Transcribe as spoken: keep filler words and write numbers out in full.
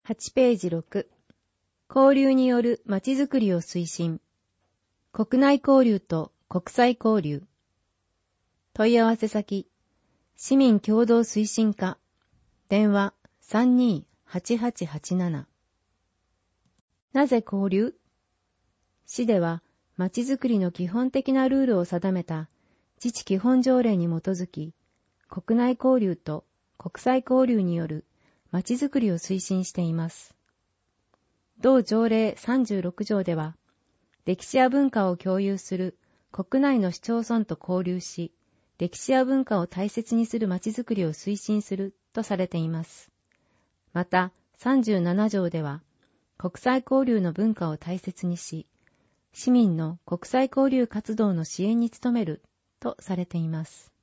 はちページろく、交流によるまちづくりを推進。国内交流と国際交流。問い合わせ先、市民共同推進課、電話 さんにーはちはちはちなな。なぜ交流？市では、まちづくりの基本的なルールを定めた自治基本条例に基づき、国内交流と国際交流によるまちづくりを推進しています。同条例さんじゅうろく条では、歴史や文化を共有する国内の市町村と交流し、歴史や文化を大切にするまちづくりを推進するとされています。また、さんじゅうなな条では、国際交流の文化を大切にし、市民の国際交流活動の支援に努めるとされています。